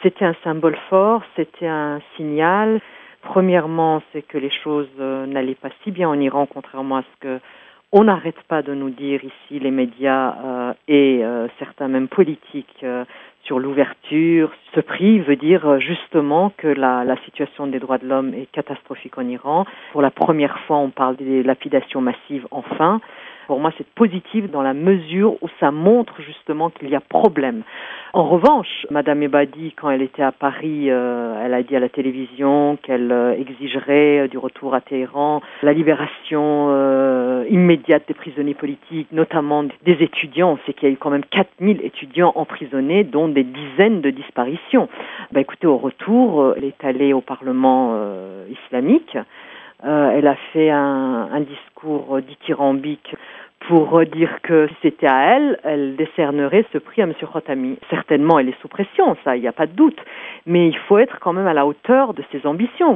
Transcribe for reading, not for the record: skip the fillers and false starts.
C'était un symbole fort, c'était un signal. Premièrement, c'est que les choses n'allaient pas si bien en Iran, contrairement à ce que on n'arrête pas de nous dire ici, les médias et certains même politiques, sur l'ouverture. Ce prix veut dire justement que la situation des droits de l'homme est catastrophique en Iran. Pour la première fois, on parle des lapidations massives enfin. Pour moi, c'est positif dans la mesure où ça montre justement qu'il y a problème. En revanche, Madame Ebadi, quand elle était à Paris, elle a dit à la télévision qu'elle exigerait du retour à Téhéran la libération immédiate des prisonniers politiques, notamment des étudiants. On sait qu'il y a eu quand même 4000 étudiants emprisonnés, dont des dizaines de disparitions. Écoutez, au retour, elle est allée au Parlement islamique. Elle a fait un discours dithyrambique pour dire que si c'était à elle, elle décernerait ce prix à M. Khatami. Certainement, elle est sous pression, ça, il n'y a pas de doute. Mais il faut être quand même à la hauteur de ses ambitions.